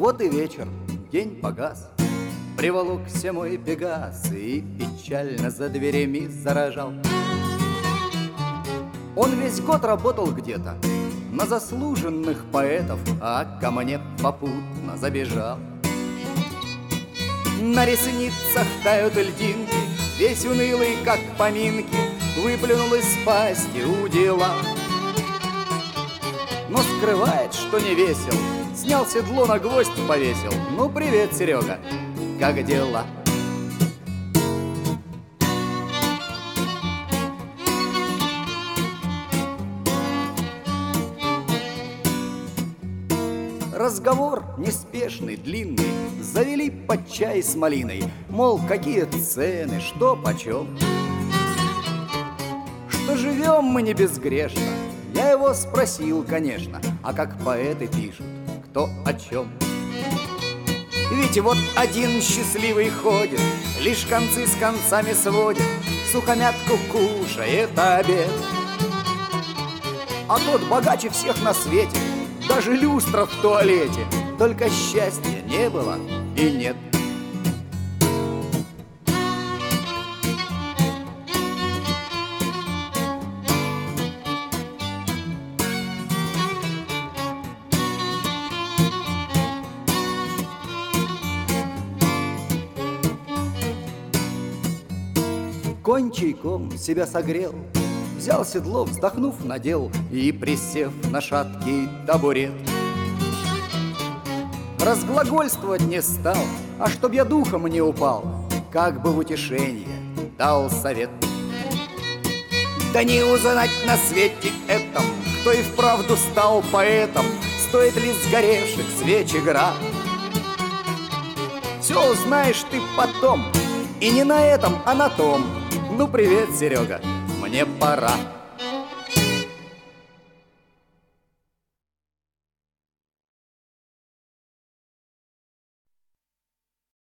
Вот и вечер, день погас, приволокся мой Пегас и печально за дверями заражал. Он весь год работал где-то на заслуженных поэтов, а ко мне попутно забежал. На ресницах тают льдинки, весь унылый, как поминки, выплюнул из пасти удила. Но скрывает, что не весел, снял седло, на гвоздь повесил. Ну, привет, Серега, как дела? Разговор неспешный, длинный, завели под чай с малиной. Мол, какие цены, что почем. Что живем мы не безгрешно. Я его спросил, конечно, а как поэты пишут, кто о чем. Ведь вот один счастливый ходит, лишь концы с концами сводит, сухомятку кушает обед. А тот богаче всех на свете, даже люстра в туалете, только счастья не было и нет. Конь чайком себя согрел, взял седло, вздохнув, надел и, присев на шаткий табурет, разглагольствовать не стал, а чтоб я духом не упал, как бы в утешение дал совет. Да не узнать на свете этом, кто и вправду стал поэтом, стоит ли сгоревших свеч игра. Все узнаешь ты потом, и не на этом, а на том. Ну, привет, Серега, мне пора.